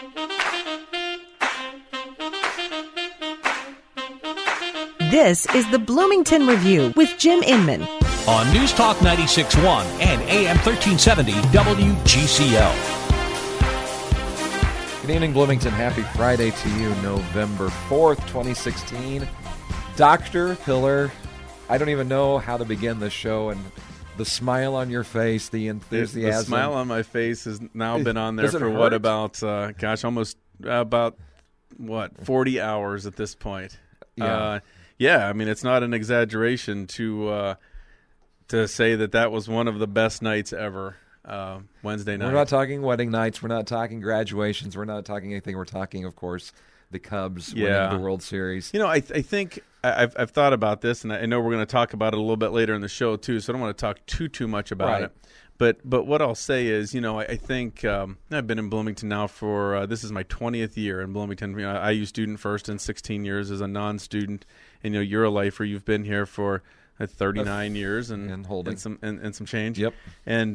This is the Bloomington Review with Jim Inman on News Talk 96.1 and AM 1370 WGCL. Good evening, Bloomington. Happy Friday to you, November 4th, 2016. Dr. Pillar, I don't even know how to begin this show, and the smile on your face, the enthusiasm. The smile on my face has now been on there for what, about, almost about, 40 hours at this point. Yeah. Yeah, I mean, it's not an exaggeration to say that was one of the best nights ever, Wednesday night. We're not talking wedding nights. We're not talking graduations. We're not talking anything. We're talking, of course, the Cubs winning the World Series. You know, I think I've thought about this, and I know we're going to talk about it a little bit later in the show, too, so I don't want to talk too much about it. But what I'll say is, you know, I think I've been in Bloomington now for this is my 20th year in Bloomington. You know, IU student first and 16 years as a non-student. And, you know, you're a lifer. You've been here for 39 years and some change. Yep. And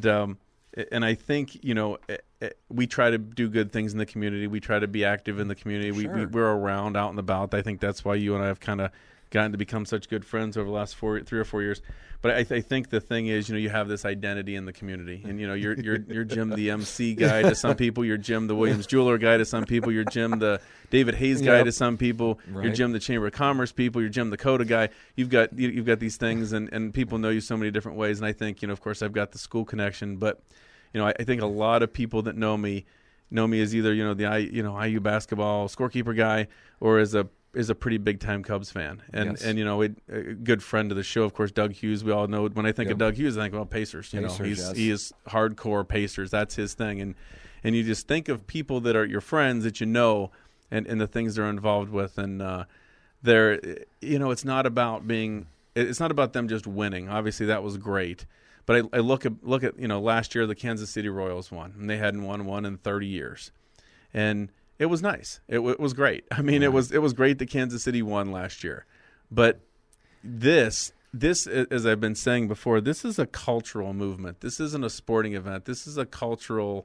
I think, you know, we try to do good things in the community. We try to be active in the community. Sure. We're around, out and about. I think that's why you and I have kind of gotten to become such good friends over the last 3 or 4 years. But I think the thing is, you know, you have this identity in the community, and you know, you're Jim the MC guy to some people, you're Jim the Williams Jeweler guy to some people, you're Jim the David Hayes guy to some people, you're Jim the Chamber of Commerce people, you're Jim the Coda guy. You've got these things, and people know you so many different ways. And I think, you know, of course, I've got the school connection, but you know, I think a lot of people that know me as either, you know, the IU basketball scorekeeper guy or as a pretty big time Cubs fan, and you know, a good friend of the show, of course, Doug Hughes. We all know when I think of Doug Hughes, I think, well, Pacers. You know, he is hardcore Pacers. That's his thing, and you just think of people that are your friends that you know, and the things they're involved with, and they're, you know, it's not about them just winning. Obviously, that was great, but I look at you know, last year the Kansas City Royals won, and they hadn't won one in 30 years, and it was nice. It was great. I mean, it was great that Kansas City won last year. But this, as I've been saying before, this is a cultural movement. This isn't a sporting event. This is a cultural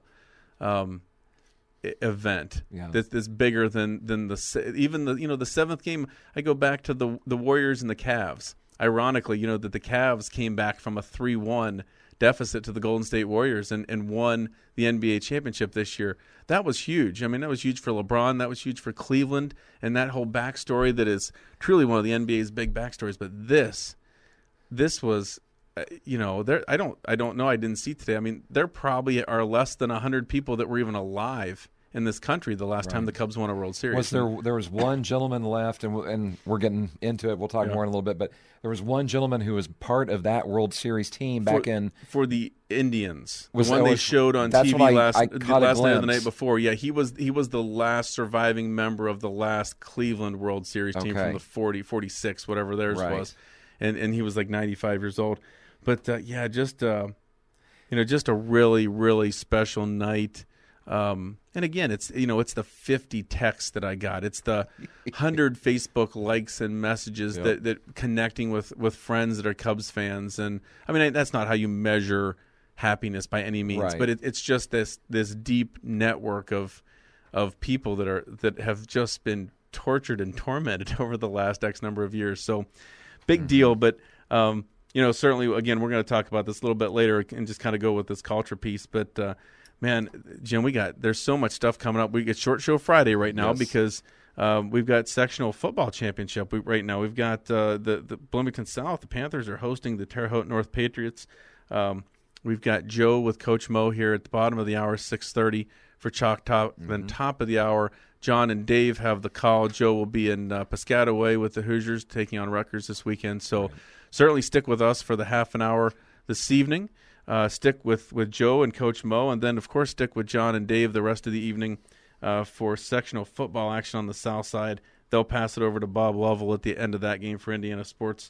event that's bigger than the seventh game. I go back to the Warriors and the Cavs. Ironically, you know, that the Cavs came back from a 3-1 deficit to the Golden State Warriors and won the NBA championship this year. That was huge. I mean, that was huge for LeBron. That was huge for Cleveland, and that whole backstory that is truly one of the NBA's big backstories. But this was, you know, there. I don't know. I didn't see today. I mean, there probably are less than 100 people that were even alive in this country the last time the Cubs won a World Series. There was one gentleman left, and we're getting into it. We'll talk more in a little bit, but there was one gentleman who was part of that World Series team back for the Indians. They showed on TV last night or the night before. Yeah, he was the last surviving member of the last Cleveland World Series team from the 46, whatever theirs was, and he was like 95 years old. But just a really, really special night. And again, it's the 50 texts that I got. It's the 100 Facebook likes and messages that connecting with friends that are Cubs fans. And I mean, that's not how you measure happiness by any means, but it's just this deep network of people that have just been tortured and tormented over the last X number of years. So big deal. But you know, certainly, again, we're going to talk about this a little bit later and just kind of go with this culture piece. But man, Jim, there's so much stuff coming up. We get Short Show Friday right now because we've got sectional football championship right now. We've got the Bloomington South. The Panthers are hosting the Terre Haute North Patriots. We've got Joe with Coach Mo here at the bottom of the hour, 6:30 for Chalk Talk. Then top of the hour, John and Dave have the call. Joe will be in Piscataway with the Hoosiers taking on Rutgers this weekend. So certainly stick with us for the half an hour this evening. Stick with Joe and Coach Mo, and then, of course, stick with John and Dave the rest of the evening for sectional football action on the south side. They'll pass it over to Bob Lovell at the end of that game for Indiana Sports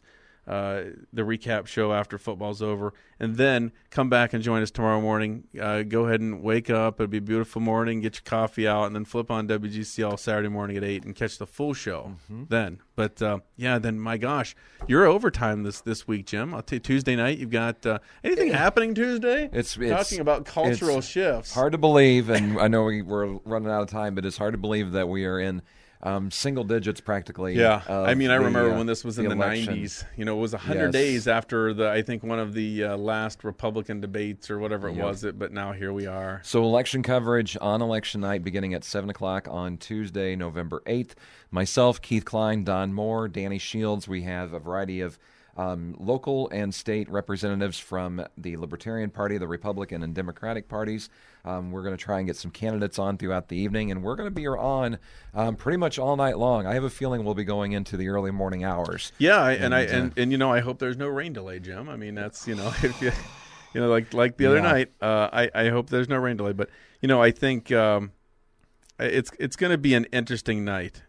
the recap show after football's over, and then come back and join us tomorrow morning. Go ahead and wake up. It'll be a beautiful morning. Get your coffee out, and then flip on WGCL Saturday morning at 8 and catch the full show then. But, then, my gosh, you're overtime this week, Jim. I'll tell you, Tuesday night, you've got anything happening Tuesday? It's talking about cultural shifts. Hard to believe, and I know we're running out of time, but it's hard to believe that we are in single digits practically. Yeah, I remember when this was in the 90s. It was 100 days after I think one of the last Republican debates or whatever it was. But now here we are. So election coverage on election night beginning at 7 o'clock on Tuesday, November 8th. Myself, Keith Klein, Don Moore, Danny Shields. We have a variety of local and state representatives from the Libertarian Party, the Republican and Democratic parties. We're going to try and get some candidates on throughout the evening, and we're going to be on pretty much all night long. I have a feeling we'll be going into the early morning hours. Yeah, I hope there's no rain delay, Jim. I mean, that's if you like the other night. I hope there's no rain delay, but I think it's going to be an interesting night.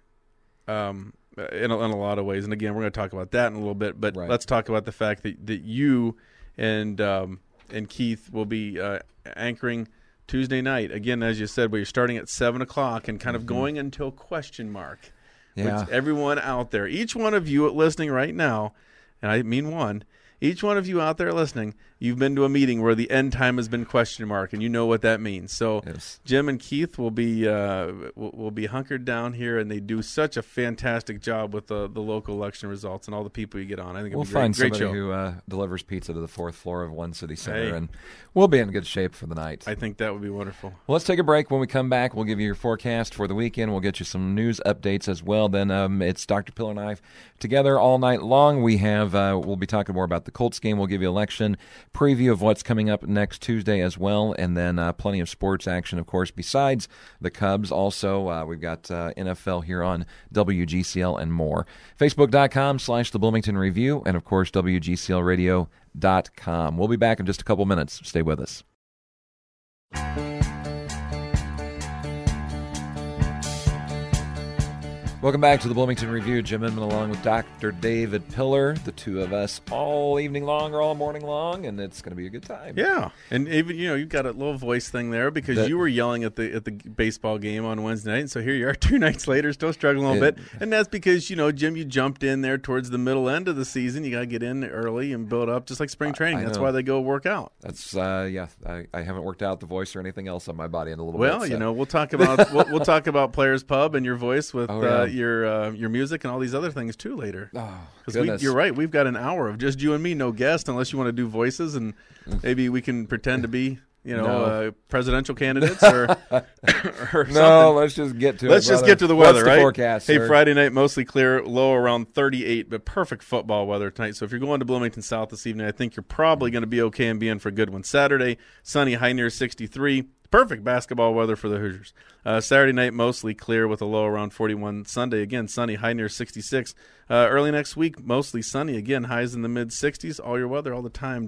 In a lot of ways, and again, we're going to talk about that in a little bit. But let's talk about the fact that you and Keith will be anchoring Tuesday night again, as you said, where you're starting at 7 o'clock and kind of going until question mark. Yeah. Which everyone out there, each one of you listening right now, and I mean one. Each one of you out there listening, you've been to a meeting where the end time has been question mark, and you know what that means. So Jim and Keith will be hunkered down here, and they do such a fantastic job with the local election results and all the people you get on. I think we'll find somebody who delivers pizza to the fourth floor of One City Center, and we'll be in good shape for the night. I think that would be wonderful. Well, let's take a break. When we come back, we'll give you your forecast for the weekend. We'll get you some news updates as well. Then it's Dr. Pillar and I together all night long. We have we'll be talking more about the Colts game. We'll give you election preview of what's coming up next Tuesday as well, and then plenty of sports action, of course, besides the Cubs. Also, we've got NFL here on WGCL and more. Facebook.com/The Bloomington Review, and, of course, WGCLradio.com. We'll be back in just a couple minutes. Stay with us. Welcome back to the Bloomington Review. Jim Inman along with Dr. David Pillar, the two of us all evening long or all morning long, and it's going to be a good time. Yeah, and even you've got a little voice thing there because you were yelling at the baseball game on Wednesday night, and so here you are 2 nights later, still struggling a little bit, and that's because Jim, you jumped in there towards the middle end of the season. You got to get in early and build up, just like spring training. That's why they go work out. That's I haven't worked out the voice or anything else on my body in a little bit. Well, so. We'll talk about we'll talk about Players Pub and your voice with. Your music and all these other things too later. Because you're right, we've got an hour of just you and me, no guest, unless you want to do voices, and maybe we can pretend to be presidential candidates or something. No, let's just get to Let's just get to the weather, right? Forecast, hey, Friday night mostly clear, low around 38, but perfect football weather tonight. So if you're going to Bloomington South this evening, I think you're probably going to be okay and be in for a good one. Saturday, sunny, high near 63. Perfect basketball weather for the Hoosiers. Saturday night, mostly clear with a low around 41. Sunday, again, sunny, high near 66. Early next week, mostly sunny. Again, highs in the mid-60s. All your weather all the time,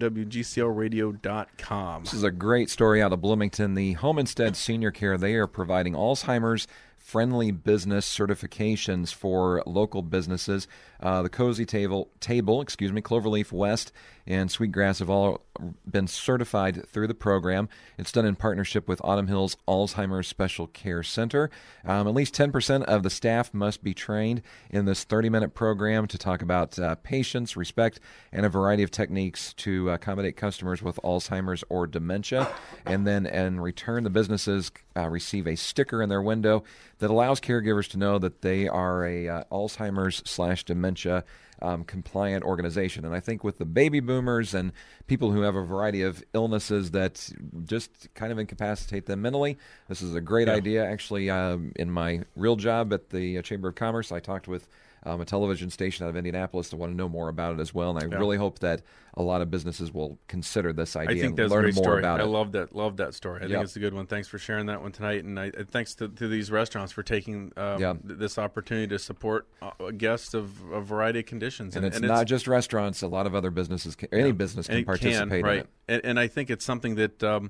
WGCLradio.com. This is a great story out of Bloomington. The Homestead Senior Care, they are providing Alzheimer's friendly business certifications for local businesses. The Cozy Table, Cloverleaf West, and Sweetgrass have all been certified through the program. It's done in partnership with Autumn Hills Alzheimer's Special Care Center. At least 10% of the staff must be trained in this 30-minute program to talk about patience, respect, and a variety of techniques to accommodate customers with Alzheimer's or dementia. And then in return, the businesses receive a sticker in their window that allows caregivers to know that they are a Alzheimer's/dementia compliant organization. And I think with the baby boomers and people who have a variety of illnesses that just kind of incapacitate them mentally, this is a great idea. Actually, in my real job at the Chamber of Commerce, I talked with a television station out of Indianapolis that want to know more about it as well, and I really hope that a lot of businesses will consider this idea. I think that's and learn a great more story. about it. I love that story. I think it's a good one. Thanks for sharing that one tonight, and thanks to these restaurants for taking this opportunity to support guests of a variety of conditions. And it's not just restaurants. A lot of other businesses, any business can participate in it. And I think it's something that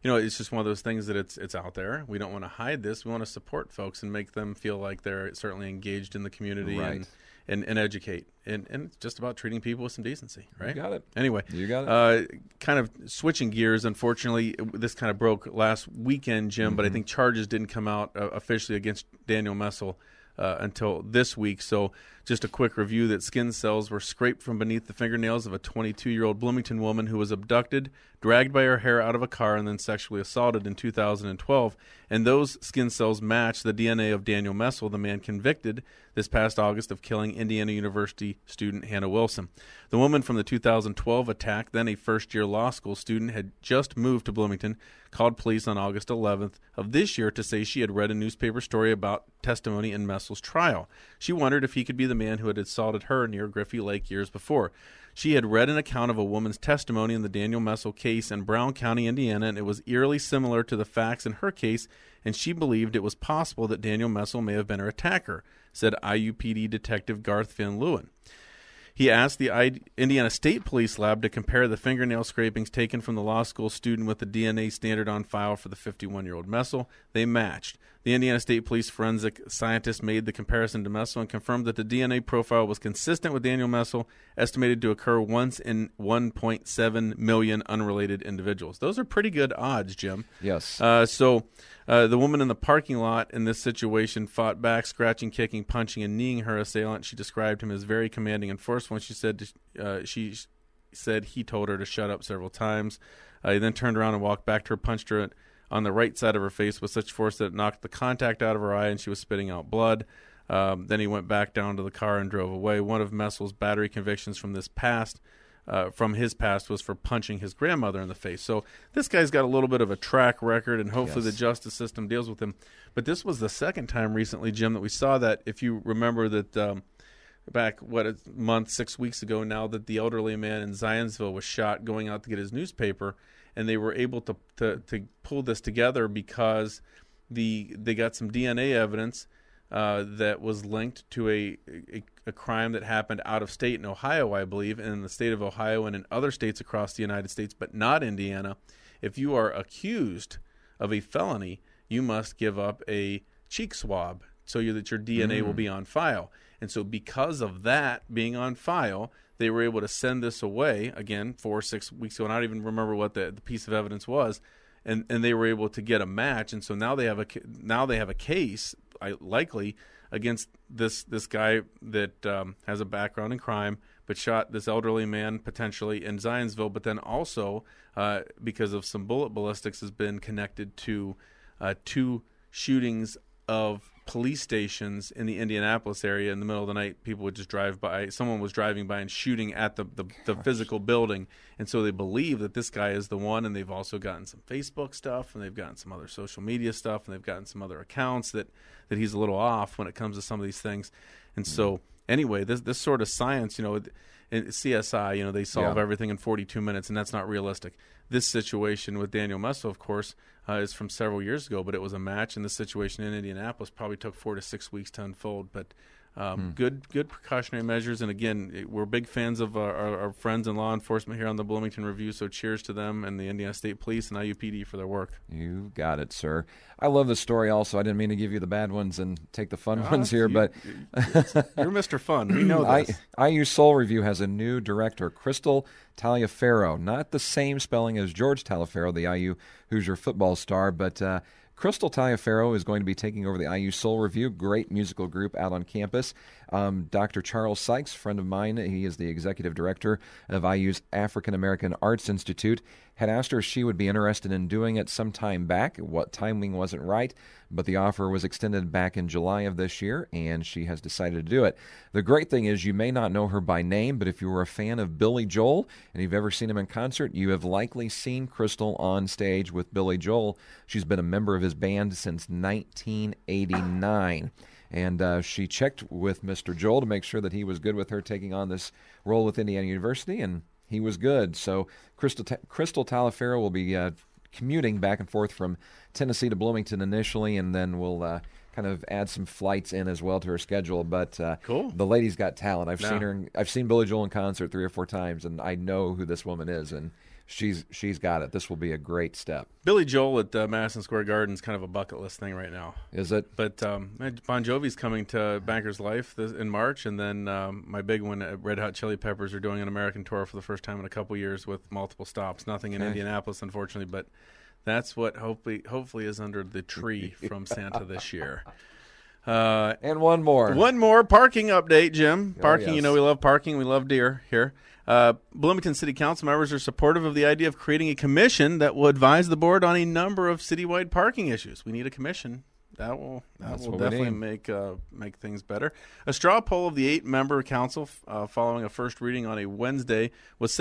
it's just one of those things that it's out there. We don't want to hide this. We want to support folks and make them feel like they're certainly engaged in the community and educate. And it's just about treating people with some decency, right? You got it. Anyway, you got it. Kind of switching gears, unfortunately, this kind of broke last weekend, Jim, but I think charges didn't come out officially against Daniel Messel until this week. So just a quick review that skin cells were scraped from beneath the fingernails of a 22-year-old Bloomington woman who was abducted, dragged by her hair out of a car, and then sexually assaulted in 2012. And those skin cells match the DNA of Daniel Messel, the man convicted this past August of killing Indiana University student Hannah Wilson. The woman from the 2012 attack, then a first-year law school student, had just moved to Bloomington, called police on August 11th of this year to say she had read a newspaper story about testimony in Messel's trial. She wondered if he could be the man who had assaulted her near Griffey Lake years before. She had read an account of a woman's testimony in the Daniel Messel case in Brown County, Indiana, and it was eerily similar to the facts in her case, and she believed it was possible that Daniel Messel may have been her attacker, said IUPD Detective Garth Finn Lewin. He asked the Indiana State Police Lab to compare the fingernail scrapings taken from the law school student with the DNA standard on file for the 51-year-old Messel. They matched. The Indiana State Police forensic scientist made the comparison to Messel and confirmed that the DNA profile was consistent with Daniel Messel, estimated to occur once in 1.7 million unrelated individuals. Those are pretty good odds, Jim. Yes. So the woman in the parking lot in this situation fought back, scratching, kicking, punching, and kneeing her assailant. She described him as very commanding and forceful. She said he told her to shut up several times. He then turned around and walked back to her, punched her on the right side of her face with such force that it knocked the contact out of her eye and she was spitting out blood. Then he went back down to the car and drove away. One of Messel's battery convictions from his past was for punching his grandmother in the face. So this guy's got a little bit of a track record, and hopefully the justice system deals with him. But this was the second time recently, Jim, that we saw that. If you remember that back, 6 weeks ago now, that the elderly man in Zionsville was shot going out to get his newspaper, and they were able to pull this together because they got some DNA evidence that was linked to a crime that happened out of state in Ohio, I believe, and in the state of Ohio and in other states across the United States, but not Indiana. If you are accused of a felony, you must give up a cheek swab so that your DNA will be on file. And so because of that being on file, they were able to send this away, again, 4 or 6 weeks ago, and I don't even remember what the piece of evidence was, and they were able to get a match. And so now they have a case, likely, against this guy that has a background in crime, but shot this elderly man potentially in Zionsville, but then also, because of some bullet ballistics, has been connected to 2 shootings of police stations in the Indianapolis area. In the middle of the night, people would just drive by. Someone was driving by and shooting at the physical building. And so they believe that this guy is the one, and they've also gotten some Facebook stuff, and they've gotten some other social media stuff, and they've gotten some other accounts that he's a little off when it comes to some of these things. And so anyway, this sort of science, in CSI, they solve everything in 42 minutes, and that's not realistic. This situation with Daniel Messel, of course, is from several years ago, but it was a match, and this situation in Indianapolis probably took 4 to 6 weeks to unfold. But good precautionary measures, and again, we're big fans of our friends in law enforcement here on the Bloomington Review, so cheers to them and the Indiana State Police and IUPD for their work. You got it, sir. I love this story also. I didn't mean to give you the bad ones and take the fun ones here, but you're Mr. Fun. We know this. IU Soul Review has a new director, Crystal Taliaferro. Not the same spelling as George Taliaferro, the IU Hoosier football star, but Crystal Taliaferro is going to be taking over the IU Soul Review, great musical group out on campus. Dr. Charles Sykes, friend of mine, he is the executive director of IU's African American Arts Institute, had asked her if she would be interested in doing it some time back. What timing wasn't right, but the offer was extended back in July of this year, and she has decided to do it. The great thing is you may not know her by name, but if you were a fan of Billy Joel and you've ever seen him in concert, you have likely seen Crystal on stage with Billy Joel. She's been a member of his band since 1989. And she checked with Mr. Joel to make sure that he was good with her taking on this role with Indiana University, and he was good. So Crystal Taliaferro will be commuting back and forth from Tennessee to Bloomington initially, and then we'll kind of add some flights in as well to her schedule. But cool. The lady's got talent. I've seen Billy Joel in concert 3 or 4 times, and I know who this woman is. And she's got it. This will be a great step. Billy Joel at Madison Square Garden is kind of a bucket list thing right now. Is it? But Bon Jovi's coming to Bankers Life in March, and then my big one, Red Hot Chili Peppers, are doing an American tour for the first time in a couple years with multiple stops. Nothing in Indianapolis, unfortunately, but that's what hopefully is under the tree from Santa this year. And one more parking update, Jim. Parking, yes. We love parking. We love deer here. Bloomington City Council members are supportive of the idea of creating a commission that will advise the board on a number of citywide parking issues. We need a commission. That will definitely make things better. A straw poll of the 8-member council following a first reading on a Wednesday was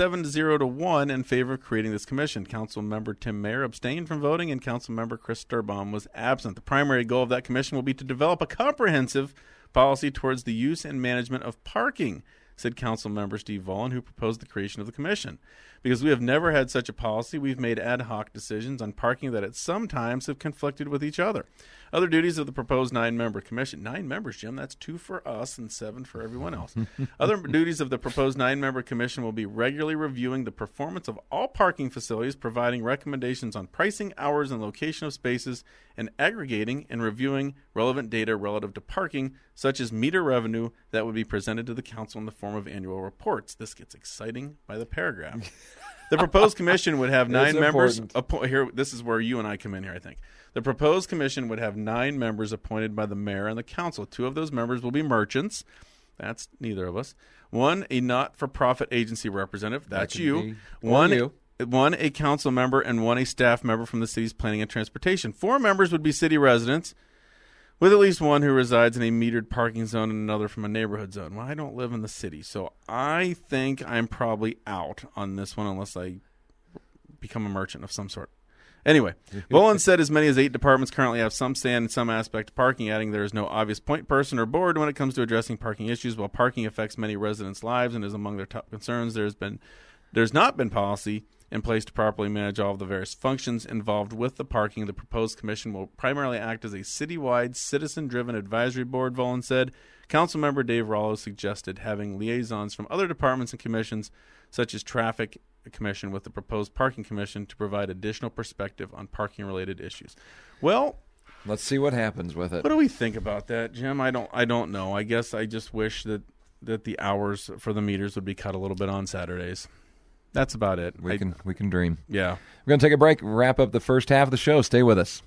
7-0-1 in favor of creating this commission. Council member Tim Mayer abstained from voting, and Council member Chris Sturbaum was absent. The primary goal of that commission will be to develop a comprehensive policy towards the use and management of parking, said Council member Steve Vollen, who proposed the creation of the commission. Because we have never had such a policy, we've made ad hoc decisions on parking that at some times have conflicted with each other. Other duties of the proposed 9-member commission. 9 members, Jim. That's 2 for us and 7 for everyone else. Other duties of the proposed 9-member commission will be regularly reviewing the performance of all parking facilities, providing recommendations on pricing, hours, and location of spaces, and aggregating and reviewing relevant data relative to parking, such as meter revenue that would be presented to the council in the form of annual reports. This gets exciting by the paragraph. The proposed commission would have 9 members. Here, this is where you and I come in here, I think. The proposed commission would have 9 members appointed by the mayor and the council. 2 of those members will be merchants. That's neither of us. 1, a not-for-profit agency representative. That's you. 1, a council member, and 1, a staff member from the city's planning and transportation. 4 members would be city residents, with at least 1 who resides in a metered parking zone and another from a neighborhood zone. Well, I don't live in the city, so I think I'm probably out on this one unless I become a merchant of some sort. Anyway, Vollen said as many as 8 departments currently have some say in some aspect of parking, adding there is no obvious point person or board when it comes to addressing parking issues. While parking affects many residents' lives and is among their top concerns, there's not been policy in place to properly manage all of the various functions involved with the parking. The proposed commission will primarily act as a citywide, citizen-driven advisory board, Vollen said. Councilmember Dave Rollo suggested having liaisons from other departments and commissions, such as Traffic Commission, with the proposed Parking Commission to provide additional perspective on parking-related issues. Well, let's see what happens with it. What do we think about that, Jim? I don't know. I guess I just wish that the hours for the meters would be cut a little bit on Saturdays. That's about it. We can dream. Yeah. We're going to take a break, wrap up the first half of the show. Stay with us.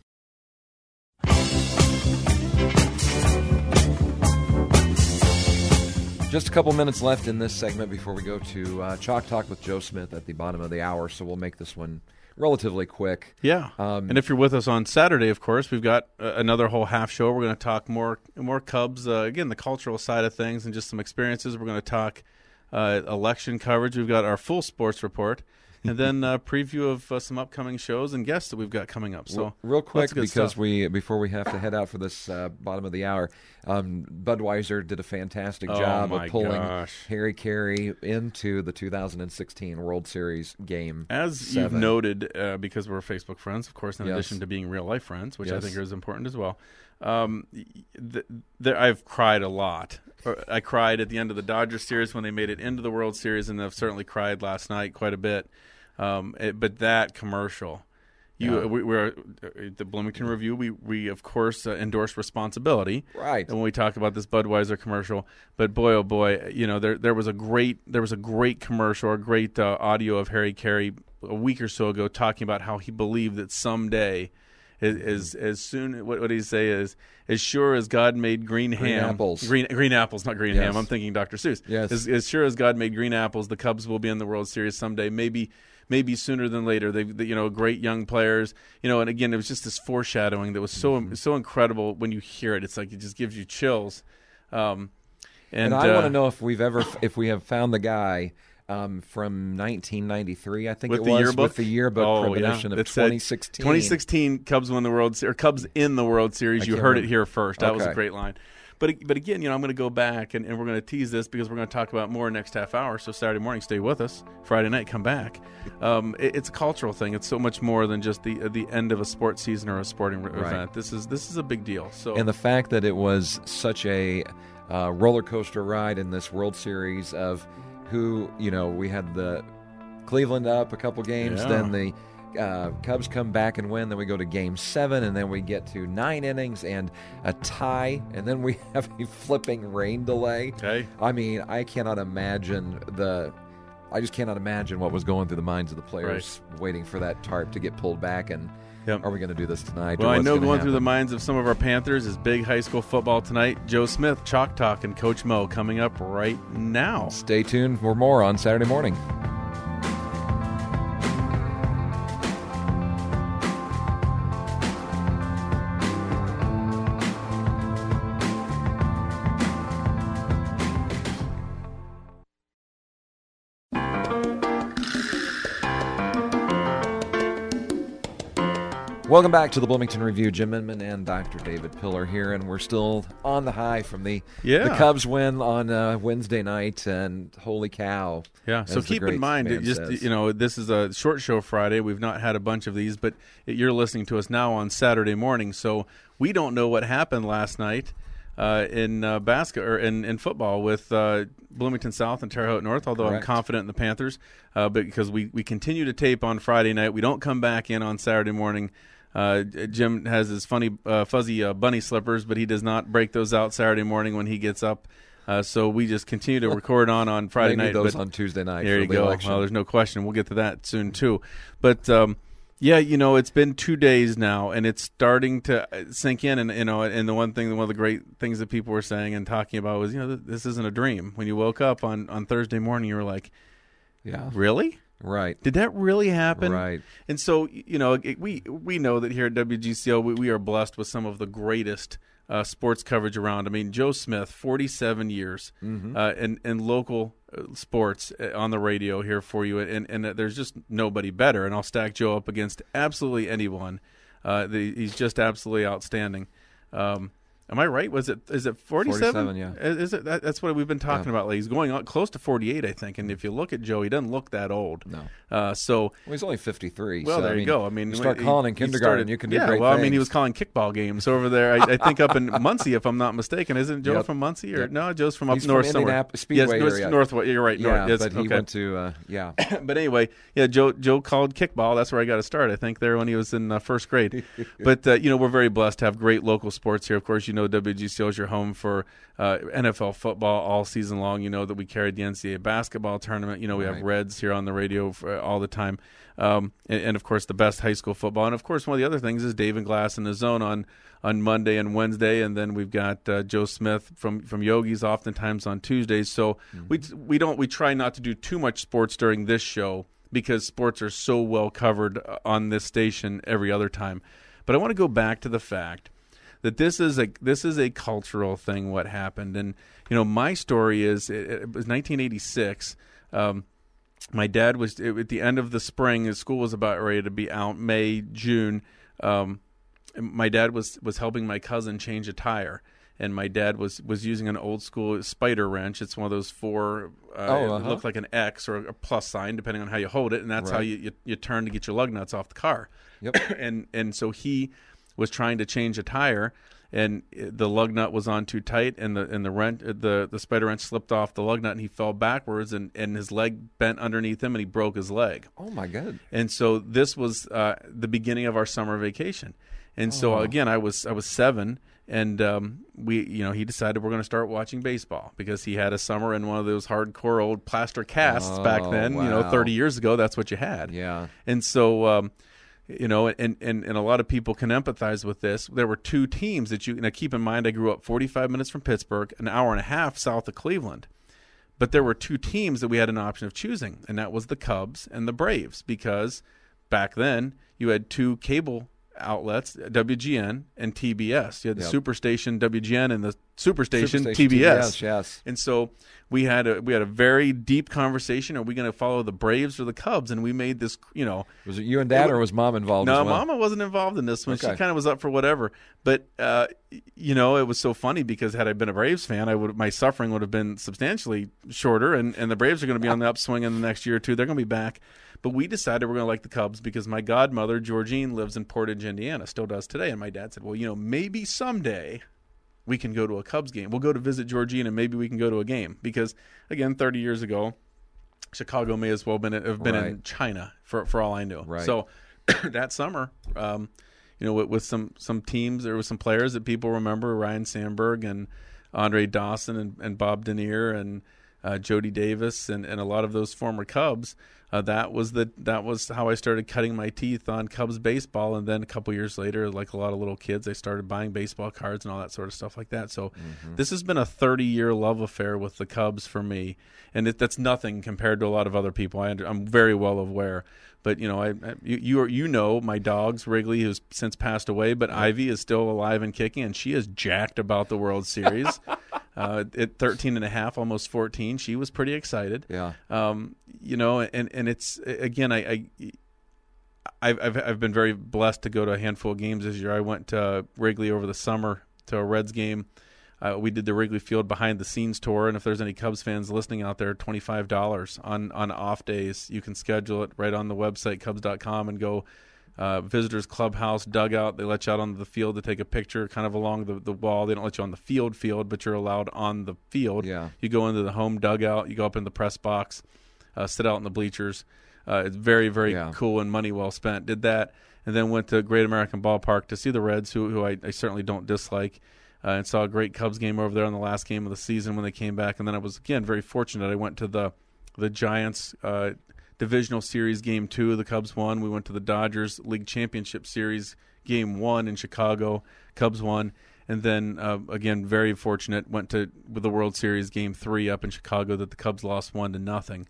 Just a couple minutes left in this segment before we go to Chalk Talk with Joe Smith at the bottom of the hour, so we'll make this one relatively quick. Yeah. And if you're with us on Saturday, of course, we've got another whole half show. We're going to talk more Cubs, again, the cultural side of things and just some experiences. We're going to talk election coverage. We've got our full sports report. And then a preview of some upcoming shows and guests that we've got coming up. So real quick, because before we have to head out for this bottom of the hour, Budweiser did a fantastic job of pulling Harry Carey into the 2016 World Series game. As 7. You've noted, because we're Facebook friends, of course, in addition to being real life friends, which I think is important as well. I've cried a lot. I cried at the end of the Dodgers series when they made it into the World Series, and I've certainly cried last night quite a bit. But that commercial, we're at the Bloomington Review. We of course endorse responsibility, right? And when we talk about this Budweiser commercial, but boy, oh boy, there was a great commercial, a great audio of Harry Carey a week or so ago talking about how he believed that someday, as soon what did he say is as sure as God made green apples, green apples, not green ham. I'm thinking Dr. Seuss. Yes, as sure as God made green apples, the Cubs will be in the World Series someday. Maybe sooner than later. They great young players. And again, it was just this foreshadowing that was so incredible. When you hear it, it's like it just gives you chills. And I want to know if we have found the guy from 1993. I think with it the was yearbook? With the yearbook premonition of 2016. 2016 Cubs win the World Series, or Cubs in the World Series. You heard it here first. That was a great line. But again, I'm going to go back and we're going to tease this because we're going to talk about more next half hour. So Saturday morning, stay with us. Friday night, come back. It's a cultural thing. It's so much more than just the end of a sports season or a sporting event. This is a big deal. So, and the fact that it was such a roller coaster ride in this World Series of who we had the Cleveland up a couple games, then the Cubs come back and win, then we go to Game 7, and then we get to 9 innings and a tie, and then we have a flipping rain delay. Okay. I mean, I just cannot imagine what was going through the minds of the players waiting for that tarp to get pulled back, and are we going to do this tonight? Well, I know going through the minds of some of our Panthers is big high school football tonight. Joe Smith, Chalk Talk, and Coach Mo coming up right now. Stay tuned for more on Saturday morning. Welcome back to the Bloomington Review. Jim Inman and Dr. David Pillar here, and we're still on the high from the Cubs win on Wednesday night, and holy cow. Yeah, so keep in mind, this is a short show Friday. We've not had a bunch of these, but you're listening to us now on Saturday morning, so we don't know what happened last night in in football with Bloomington South and Terre Haute North, although I'm confident in the Panthers, because we continue to tape on Friday night. We don't come back in on Saturday morning. Jim has his funny fuzzy bunny slippers, but he does not break those out Saturday morning when he gets up. So we just continue to record on Friday night. Those on Tuesday night. There you go. Election. Well, there's no question. We'll get to that soon too. But it's been 2 days now, and it's starting to sink in. And one of the great things that people were saying and talking about was, this isn't a dream. When you woke up on Thursday morning, you were like, "Yeah, really." Right. Did that really happen? Right. And so, we know that here at WGCL, we are blessed with some of the greatest sports coverage around. I mean, Joe Smith, 47 years in local sports on the radio here for you, and there's just nobody better. And I'll stack Joe up against absolutely anyone. He's just absolutely outstanding. Am I right? Is it 47? 47, yeah. Is it? That's what we've been talking about. Like, he's going on close to 48, I think. And if you look at Joe, he doesn't look that old. No. Well, he's only 53. Well, there you go. I mean, you start calling in kindergarten, you can do great things. I mean, he was calling kickball games over there. I think up in Muncie, if I'm not mistaken. Isn't Joe from Muncie? Or no, Joe's from up north somewhere. Speedway area. North. You're right. Yeah, north. But he went to But anyway, Joe called kickball. That's where I got to start. I think there when he was in first grade. But we're very blessed to have great local sports here. Of course, WGCL is your home for NFL football all season long. You know that we carried the NCAA basketball tournament. We have Reds here on the radio all the time. And of course, the best high school football. And of course, one of the other things is Dave and Glass in the Zone on Monday and Wednesday. And then we've got Joe Smith from Yogi's oftentimes on Tuesdays. So we try not to do too much sports during this show because sports are so well covered on this station every other time. But I want to go back to the fact that this is a cultural thing, what happened. And, my story is it was 1986. My dad was at the end of the spring. His school was about ready to be out, May, June. My dad was helping my cousin change a tire. And my dad was using an old school spider wrench. It's one of those four, it looked like an X or a plus sign, depending on how you hold it. And that's how you turn to get your lug nuts off the car. Yep. And so he was trying to change a tire, and the lug nut was on too tight, and the spider wrench slipped off the lug nut, and he fell backwards, and his leg bent underneath him, and he broke his leg. Oh my God! And so this was the beginning of our summer vacation, and so again I was 7, and he decided we're going to start watching baseball because he had a summer in one of those hardcore old plaster casts back then. Wow. 30 years ago, that's what you had. Yeah, and so. And a lot of people can empathize with this. There were two teams that keep in mind. I grew up 45 minutes from Pittsburgh, an hour and a half south of Cleveland. But there were two teams that we had an option of choosing, and that was the Cubs and the Braves, because back then you had two cable outlets, WGN and TBS. You had the Superstation WGN and the Superstation TBS. Yes. And so we had a very deep conversation. Are we going to follow the Braves or the Cubs? And we made this, Was it you and Dad, or was Mom involved as well? No, Mama wasn't involved in this one. Okay. She kind of was up for whatever. But, it was so funny because had I been a Braves fan, my suffering would have been substantially shorter. And the Braves are going to be on the upswing in the next year or two. They're going to be back. But we decided we're going to like the Cubs because my godmother, Georgine, lives in Portage, Indiana, still does today. And my dad said, well, maybe someday we can go to a Cubs game. We'll go to visit Georgine and maybe we can go to a game. Because, again, 30 years ago, Chicago may as well have been in China for all I knew. Right. So that summer, with some teams, there were some players that people remember, Ryan Sandberg and Andre Dawson and Bob Denier and Jody Davis and a lot of those former Cubs. That was how I started cutting my teeth on Cubs baseball, and then a couple years later, like a lot of little kids, I started buying baseball cards and all that sort of stuff like that. So this has been a 30-year love affair with the Cubs for me, and that's nothing compared to a lot of other people. I'm very well aware, but you know my dogs, Wrigley, who's since passed away, but Ivy is still alive and kicking, and she is jacked about the World Series. At 13 and a half, almost 14, she was pretty excited. Yeah. And it's, again, I've been very blessed to go to a handful of games this year. I went to Wrigley over the summer to a Reds game. We did the Wrigley Field behind the scenes tour, and if there's any Cubs fans listening out there, $25 on off days. You can schedule it right on the website, Cubs.com, and go visitors clubhouse, dugout. They let you out on the field to take a picture kind of along the wall. They don't let you on the field, but you're allowed on the field. Yeah. You go into the home dugout. You go up in the press box, sit out in the bleachers. It's very, very cool and money well spent. Did that, and then went to Great American Ballpark to see the Reds, who I certainly don't dislike, and saw a great Cubs game over there on the last game of the season when they came back. And then I was, again, very fortunate. I went to the Giants Divisional Series Game 2. The Cubs won. We went to the Dodgers League Championship Series Game 1 in Chicago. Cubs won. And then, again, very fortunate, went to the World Series Game 3 up in Chicago that the Cubs lost 1-0.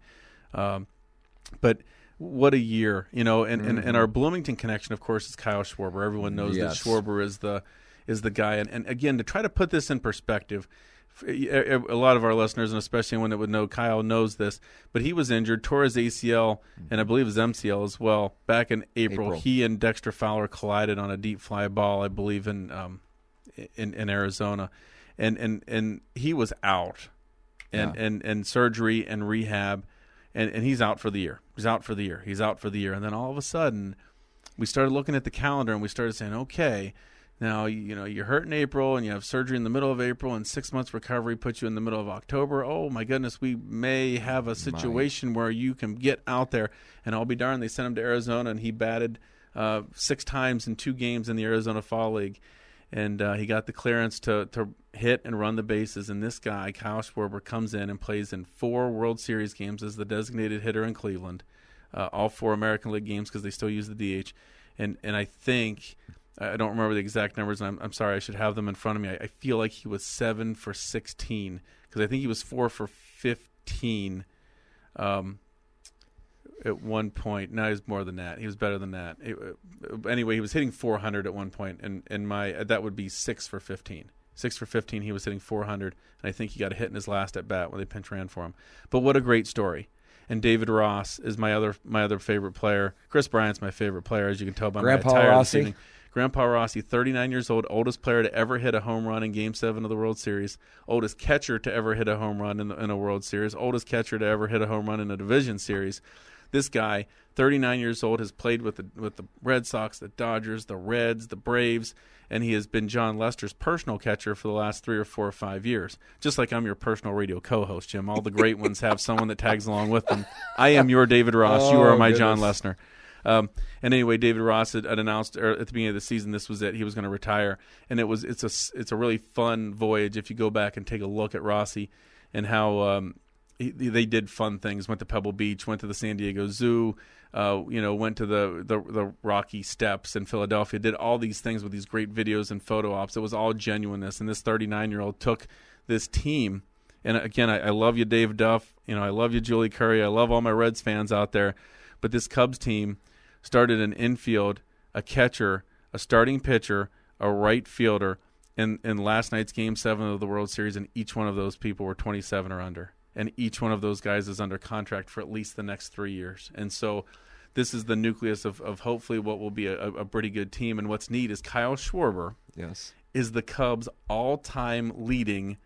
But what a year, and our Bloomington connection, of course, is Kyle Schwarber. Everyone knows that Schwarber is the guy. And again, to try to put this in perspective, a lot of our listeners, and especially anyone that would know Kyle, knows this, but he was injured, tore his ACL, and I believe his MCL as well, back in April. He and Dexter Fowler collided on a deep fly ball, I believe, in Arizona. And he was out, and surgery and rehab, and he's out for the year. He's out for the year. And then all of a sudden, we started looking at the calendar, and we started saying, okay, now, you're hurt in April and you have surgery in the middle of April, and 6 months recovery puts you in the middle of October. Oh, my goodness, we may have a situation where you can get out there. And I'll be darned, they sent him to Arizona, and he batted 6 times in 2 games in the Arizona Fall League. And he got the clearance to hit and run the bases. And this guy, Kyle Schwarber, comes in and plays in 4 World Series games as the designated hitter in Cleveland, all 4 American League games because they still use the DH. And I think... I don't remember the exact numbers, and I'm sorry, I should have them in front of me. I feel like he was 7 for 16, because I think he was 4 for 15 at one point. No, he was more than that. He was better than that. Anyway, he was hitting 400 at one point, and that would be 6 for 15. 6 for 15, he was hitting 400, and I think he got a hit in his last at-bat when they pinch ran for him. But what a great story. And David Ross is my other favorite player. Chris Bryant's my favorite player, as you can tell by my attire this evening. Grandpa Rossi, 39 years old, oldest player to ever hit a home run in Game 7 of the World Series, oldest catcher to ever hit a home run in a World Series, oldest catcher to ever hit a home run in a division series. This guy, 39 years old, has played with the Red Sox, the Dodgers, the Reds, the Braves, and he has been John Lester's personal catcher for the last 3 or 4 or 5 years. Just like I'm your personal radio co-host, Jim. All the great ones have someone that tags along with them. I am your David Ross. You are my goodness. John Lester. And anyway, David Ross had announced at the beginning of the season this was it. He was going to retire, and it's a really fun voyage if you go back and take a look at Rossi and how they did fun things. Went to Pebble Beach, went to the San Diego Zoo, went to the Rocky Steps in Philadelphia. Did all these things with these great videos and photo ops. It was all genuineness, and this 39-year-old took this team. And again, I love you, Dave Duff. I love you, Julie Curry. I love all my Reds fans out there. But this Cubs team started an infield, a catcher, a starting pitcher, a right fielder in last night's Game 7 of the World Series, and each one of those people were 27 or under. And each one of those guys is under contract for at least the next 3 years. And so this is the nucleus of hopefully what will be a pretty good team. And what's neat is Kyle Schwarber is the Cubs' all-time leading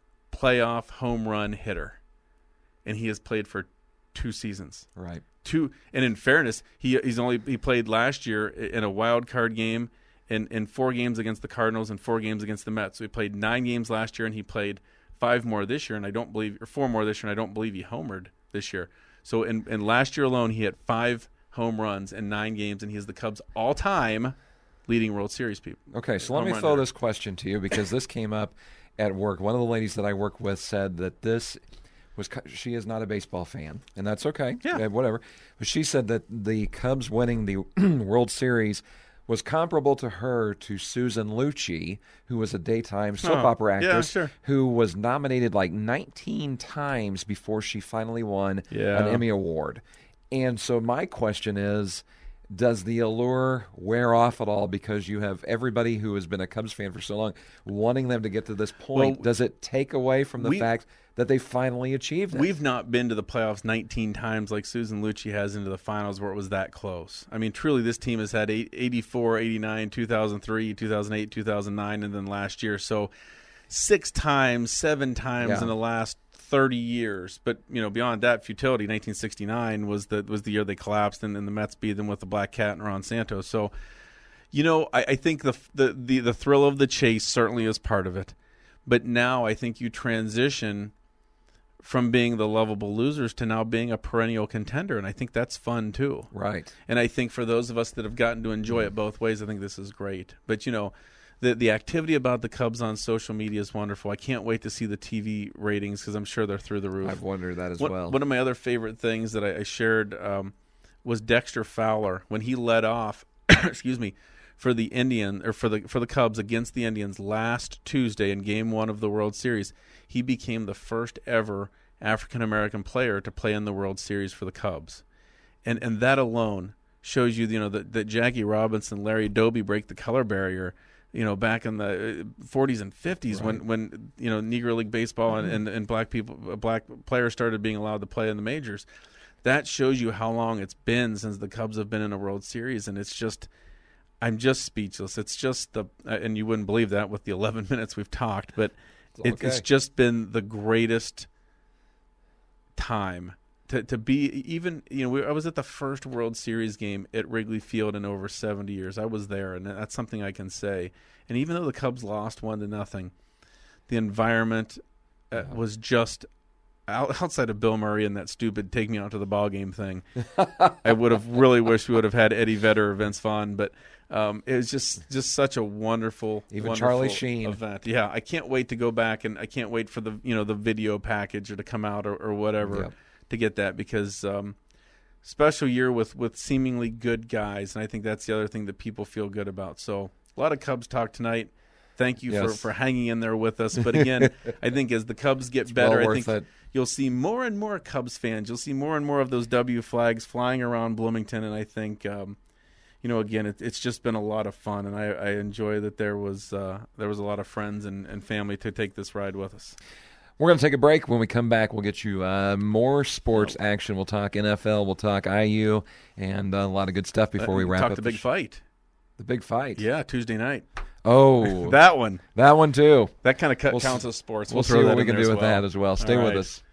playoff home run hitter. And he has played for 2 seasons. Right. 2, and in fairness, he played last year in a wild card game in 4 games against the Cardinals and 4 games against the Mets. So he played 9 games last year, and he played 5 more this year, and 4 more this year, and I don't believe he homered this year. So in last year alone, he had 5 home runs in 9 games, and he is the Cubs' all-time leading World Series people. Okay, so let me throw this question to you because this came up at work. One of the ladies that I work with said that she is not a baseball fan, and that's okay. Yeah. Whatever. But she said that the Cubs winning the World Series was comparable to her to Susan Lucci, who was a daytime soap opera actress who was nominated like 19 times before she finally won an Emmy Award. And so my question is, does the allure wear off at all because you have everybody who has been a Cubs fan for so long wanting them to get to this point? Well, does it take away from the fact that they finally achieved it? We've not been to the playoffs 19 times like Susan Lucci has into the finals where it was that close. I mean, truly, this team has had 84, 89, 2003, 2008, 2009, and then last year. So 6 times, 7 times in the last 30 years. But, beyond that, futility, 1969 was the year they collapsed, and the Mets beat them with the Black Cat and Ron Santos. So, I think the thrill of the chase certainly is part of it. But now I think you transition from being the lovable losers to now being a perennial contender, and I think that's fun too. Right. And I think for those of us that have gotten to enjoy it both ways, I think this is great. But, the activity about the Cubs on social media is wonderful. I can't wait to see the TV ratings because I'm sure they're through the roof. I've wondered that as well. One of my other favorite things that I shared was Dexter Fowler when he led off, for the Cubs against the Indians last Tuesday in Game 1 of the World Series. He became the first ever African-American player to play in the World Series for the Cubs. And that alone shows you, that Jackie Robinson, Larry Doby break the color barrier, back in the 40s and 50s when Negro League baseball and black players started being allowed to play in the majors. That shows you how long it's been since the Cubs have been in a World Series, and I'm just speechless. It's just and you wouldn't believe that with the 11 minutes we've talked, but it's just been the greatest time to be. Even I was at the first World Series game at Wrigley Field in over 70 years. I was there, and that's something I can say. And even though the Cubs lost 1-0, the environment was just outside of Bill Murray and that stupid "take me out to the ball game" thing. I would have really wished we would have had Eddie Vedder or Vince Vaughn, but it was just such a wonderful, wonderful Charlie Sheen event. Yeah, I can't wait to go back, and I can't wait for the the video package or to come out or whatever to get that, because special year with seemingly good guys, and I think that's the other thing that people feel good about. So a lot of Cubs talk tonight. Thank you for hanging in there with us. But again, I think as the Cubs get better, I think you'll see more and more Cubs fans. You'll see more and more of those W flags flying around Bloomington, and I think again, it's just been a lot of fun, and I enjoy that there was a lot of friends and family to take this ride with us. We're going to take a break. When we come back, we'll get you more sports action. We'll talk NFL, we'll talk IU, and a lot of good stuff before we wrap up. Talk the big fight. The big fight. Yeah, Tuesday night. Oh. That one. That one, too. That kind of counts as sports. We'll see what we can do with that as well. Stay with us.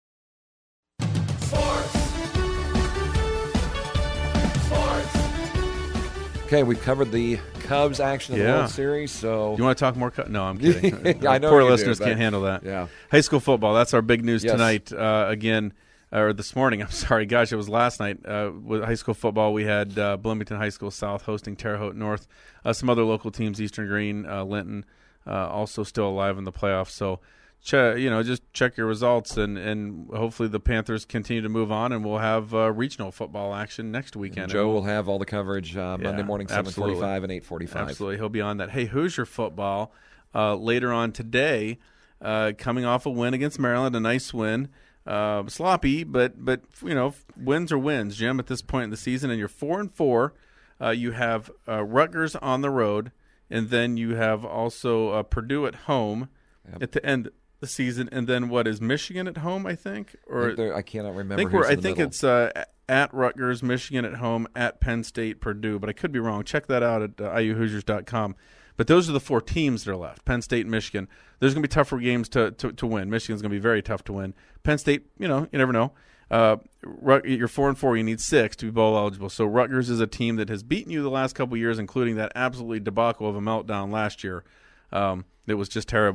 Okay, we've covered the Cubs action in the World Series. So you want to talk more? No, I'm kidding. I know poor listeners can't handle that. Yeah. High school football. That's our big news tonight. Again, or this morning. I'm sorry, gosh, it was last night. With high school football, we had Bloomington High School South hosting Terre Haute North. Some other local teams, Eastern Green, Linton, also still alive in the playoffs. So, just check your results, and hopefully the Panthers continue to move on, and we'll have regional football action next weekend. And Joe will have all the coverage Monday morning, 7:45 and 8:45. Absolutely, he'll be on that. Hey, Hoosier football later on today, coming off a win against Maryland, a nice win. Sloppy, but wins are wins, Jim, at this point in the season. And you're 4-4. You have Rutgers on the road, and then you have also Purdue at home at the end of the season. And then what is Michigan at home? I think, I cannot remember. I think it's at Rutgers, Michigan at home, at Penn State, Purdue. But I could be wrong. Check that out at iuhoosiers.com. But those are the 4 teams that are left: Penn State and Michigan. There's going to be tougher games to win. Michigan's going to be very tough to win. Penn State, you never know. You're 4-4. You need 6 to be bowl eligible. So Rutgers is a team that has beaten you the last couple of years, including that absolutely debacle of a meltdown last year. It was just terrible.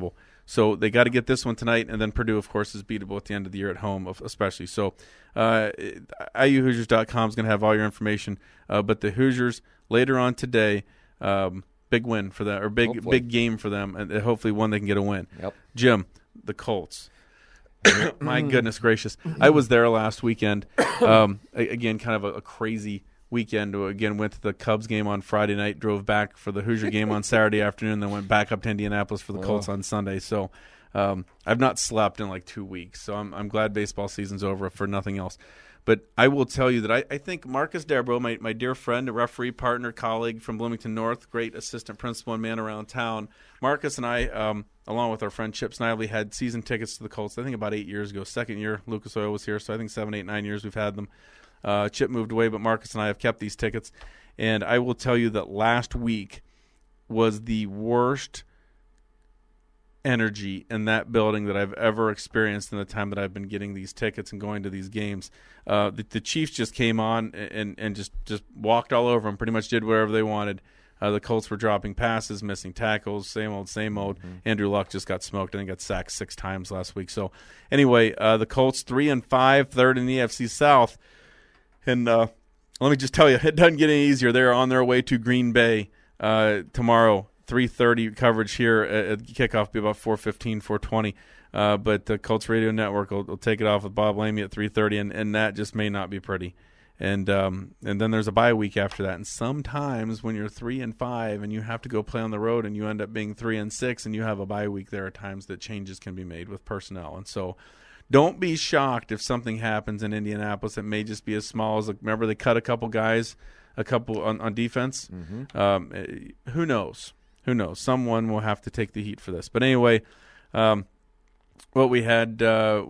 So they got to get this one tonight, and then Purdue, of course, is beatable at the end of the year at home, especially. So IUHoosiers.com is going to have all your information. But the Hoosiers later on today, big win for them, or big game for them, and hopefully one they can get a win. Yep. Jim, the Colts. My goodness gracious. I was there last weekend. Again, kind of a crazy weekend. Again, went to the Cubs game on Friday night, drove back for the Hoosier game on Saturday afternoon, then went back up to Indianapolis for the Colts on Sunday. So I've not slept in like 2 weeks. So I'm glad baseball season's over, for nothing else. But I will tell you that I think Marcus Derbrow, my dear friend, a referee, partner, colleague from Bloomington North, great assistant principal and man around town, Marcus and I, along with our friend Chip Snively, had season tickets to the Colts, I think about 8 years ago. Second year, Lucas Oil was here, so I think 7, 8, 9 years we've had them. Chip moved away, but Marcus and I have kept these tickets. And I will tell you that last week was the worst energy in that building that I've ever experienced in the time that I've been getting these tickets and going to these games. The Chiefs just came on and just walked all over them, pretty much did whatever they wanted. The Colts were dropping passes, missing tackles, same old. Mm-hmm. Andrew Luck just got smoked. I think got sacked 6 times last week. So anyway, the Colts 3-5, third in the AFC South. And let me just tell you, it doesn't get any easier. They're on their way to Green Bay tomorrow. 3:30 coverage here at kickoff, be about 4:15, 4:20. But the Colts Radio Network will take it off with Bob Lamey at 3:30, and that just may not be pretty. And then there's a bye week after that. And sometimes when you're 3-5 and you have to go play on the road and you end up being 3-6 and you have a bye week, there are times that changes can be made with personnel. And so don't be shocked if something happens in Indianapolis. It may just be as small as, remember they cut a couple guys, on defense. Mm-hmm. Who knows? Who knows? Someone will have to take the heat for this. But anyway, what we had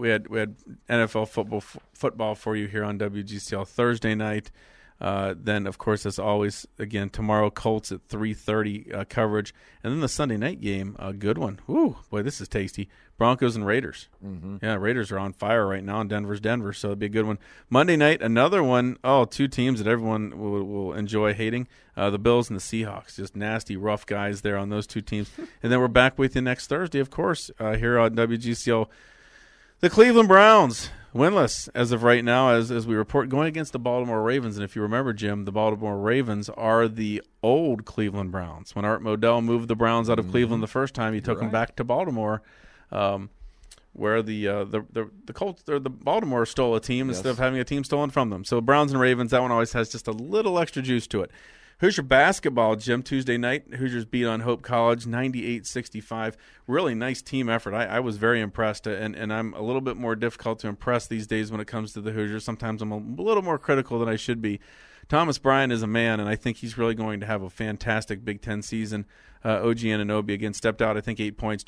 NFL football for you here on WGCL Thursday night. Then, of course, as always, again, tomorrow, Colts at 3:30 coverage. And then the Sunday night game, a good one. Ooh, boy, this is tasty. Broncos and Raiders. Mm-hmm. Yeah, Raiders are on fire right now, and Denver's Denver, so it'll be a good one. Monday night, another one. Oh, 2 teams that everyone will enjoy hating. The Bills and the Seahawks. Just nasty, rough guys there on those 2 teams. And then we're back with you next Thursday, of course, here on WGCL. The Cleveland Browns, winless as of right now, as we report, going against the Baltimore Ravens. And if you remember, Jim, the Baltimore Ravens are the old Cleveland Browns. When Art Modell moved the Browns out of Cleveland the first time, he took them back to Baltimore, where the Colts or the Baltimore stole a team instead of having a team stolen from them. So Browns and Ravens, that one always has just a little extra juice to it. Hoosier basketball, Jim, Tuesday night. Hoosiers beat on Hope College 98-65. Really nice team effort. I was very impressed, and I'm a little bit more difficult to impress these days when it comes to the Hoosiers. Sometimes I'm a little more critical than I should be. Thomas Bryant is a man, and I think he's really going to have a fantastic Big Ten season. OG Anunoby again stepped out, I think 8 points.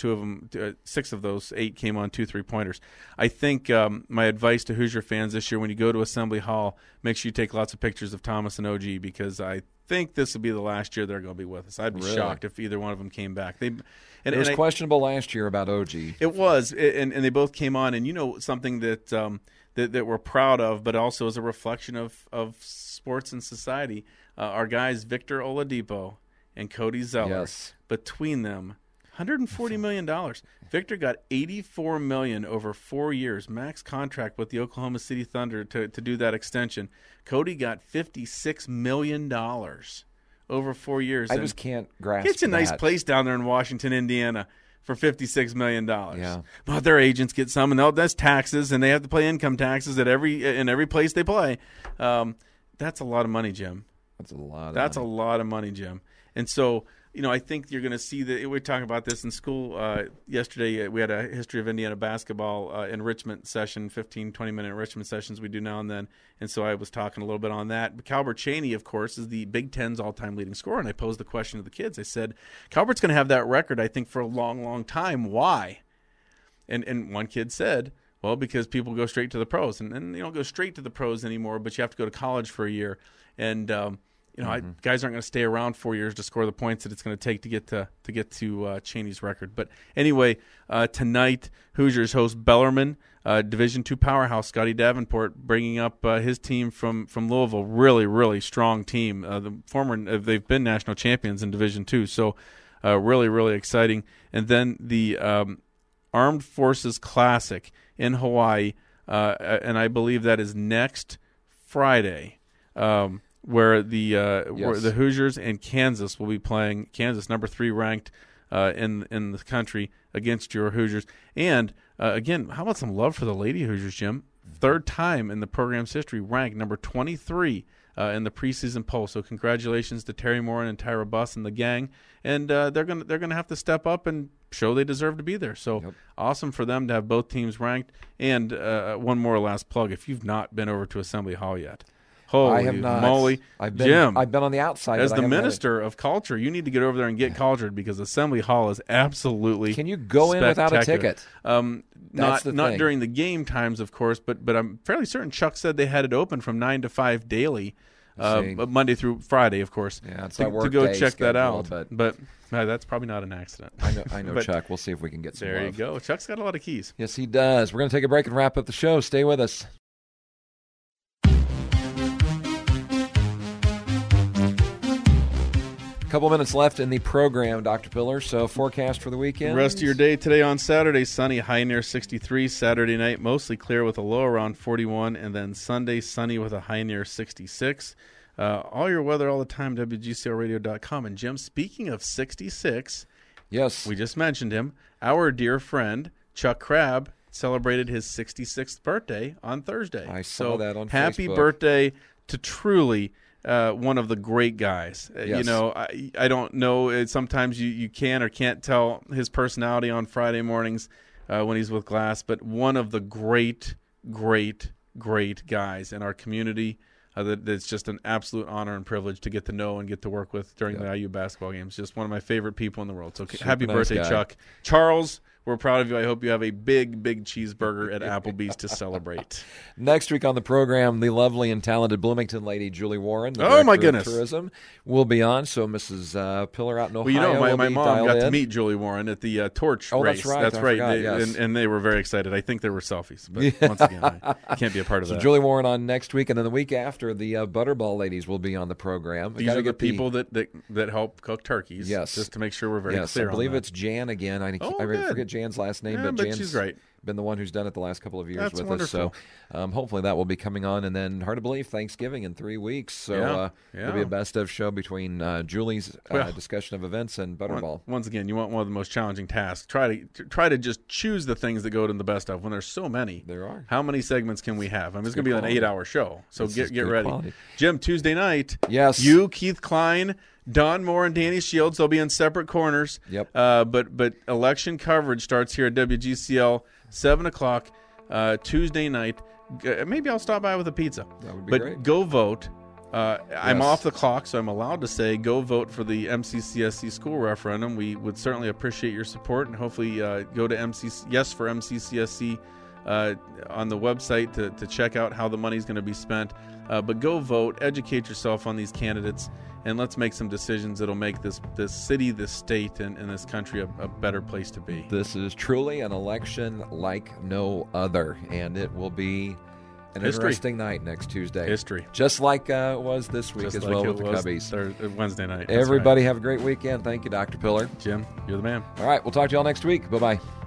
6 of those 8 came on 2 3-pointers. I think my advice to Hoosier fans this year, when you go to Assembly Hall, make sure you take lots of pictures of Thomas and OG, because I think this will be the last year they're going to be with us. I'd be shocked if either one of them came back. It was questionable last year about OG. It was, and they both came on, and something that that we're proud of, but also as a reflection of sports and society. Our guys Victor Oladipo and Cody Zeller, between them, $140 million. Victor got $84 million over 4 years, max contract with the Oklahoma City Thunder to do that extension. Cody got $56 million over 4 years. I just can't grasp that. It's a nice place down there in Washington, Indiana, for $56 million. Yeah. But their agents get some, and that's taxes, and they have to pay income taxes in every place they play. That's a lot of money, Jim. That's a lot of money, Jim. And so, I think you're going to see that. We were talking about this in school yesterday. We had a history of Indiana basketball enrichment session, 15, 20-minute enrichment sessions we do now and then. And so I was talking a little bit on that. But Calbert Chaney, of course, is the Big Ten's all-time leading scorer. And I posed the question to the kids. I said, Calbert's going to have that record, I think, for a long, long time. Why? And one kid said, well, because people go straight to the pros. And you don't go straight to the pros anymore, but you have to go to college for a year. And guys aren't going to stay around 4 years to score the points that it's going to take to get to Chaney's record. But anyway, tonight Hoosiers host Bellarmine, Division II powerhouse. Scotty Davenport bringing up his team from Louisville. Really, really strong team. They've been national champions in Division II, so really, really exciting. And then the Armed Forces Classic in Hawaii, and I believe that is next Friday, where the Hoosiers and Kansas will be playing. Kansas, number 3 ranked in the country, against your Hoosiers. And again, how about some love for the Lady Hoosiers, Jim? 3rd time in the program's history, ranked number 23 in the preseason poll. So congratulations to Terry Morin and Tyra Buss and the gang. And they're gonna have to step up and show they deserve to be there. So awesome for them to have both teams ranked. And one more last plug: if you've not been over to Assembly Hall yet. Holy I have not. moly. Jim, I've been on the outside. As the Minister of Culture, you need to get over there and get cultured, because Assembly Hall is absolutely Can you go in without a ticket? Not during the game times, of course, but I'm fairly certain Chuck said they had it open from 9 to 5 daily, Monday through Friday, of course, to go check that out. But that's probably not an accident. I know Chuck. We'll see if we can get some There love. you go. Chuck's got a lot of keys. Yes, he does. We're going to take a break and wrap up the show. Stay with us. Couple minutes left in the program, Dr. Pillar. So forecast for the weekend? Rest of your day today on Saturday, sunny, high near 63. Saturday night, mostly clear with a low around 41. And then Sunday, sunny with a high near 66. All your weather all the time, WGCLradio.com. And Jim, speaking of 66, yes, we just mentioned him. Our dear friend, Chuck Crabb, celebrated his 66th birthday on Thursday. I saw that on happy Facebook. Birthday to truly one of the great guys. Yes. I don't know. Sometimes you can or can't tell his personality on Friday mornings when he's with Glass, but one of the great guys in our community. That's just an absolute honor and privilege to get to know and get to work with during the IU basketball games. Just one of my favorite people in the world. So happy birthday, guy. Chuck. Charles, we're proud of you. I hope you have a big cheeseburger at Applebee's to celebrate. Next week on the program, the lovely and talented Bloomington lady, Julie Warren, the oh my Director of goodness, Tourism, will be on. So Mrs. Pillar out in Ohio. Well, my mom got in. to meet Julie Warren at the Torch race. That's right. That's right. Forgot, yes. And they were very excited. I think there were selfies, but once again, I can't be a part of that. Julie Warren on next week, and then the week after, the Butterball ladies will be on the program. These are the people that help cook turkeys. Yes, just to make sure we're very clear. I believe on that. it's Jan again. I forget Jan's last name, but Jan's she's great. Been the one who's done it the last couple of years That's with wonderful. us. So hopefully that will be coming on. And then, hard to believe, Thanksgiving in 3 weeks. So it'll be a best-of show between Julie's discussion of events and Butterball. Once again, you want one of the most challenging tasks. Try to just choose the things that go to the best of when there's so many. There are. How many segments can we have? I mean, it's going to be an 8-hour show. So get ready. Quality. Jim, Tuesday night. Yes. You, Keith Klein, Don Moore, and Danny Shields. They'll be in separate corners. Yep. But election coverage starts here at WGCL, 7 o'clock Tuesday night. Maybe I'll stop by with a pizza. That would be but great. Go vote. I'm off the clock, so I'm allowed to say go vote for the MCCSC school referendum. We would certainly appreciate your support, and hopefully go to Yes for MCCSC on the website to check out how the money's going to be spent. But go vote, educate yourself on these candidates, and let's make some decisions that'll make this city, this state, and this country a better place to be. This is truly an election like no other, and it will be an interesting night next Tuesday. History. Just like it was this week as well with the Cubbies. Wednesday night. Everybody have a great weekend. Thank you, Dr. Pillar. Jim, you're the man. All right, we'll talk to you all next week. Bye-bye.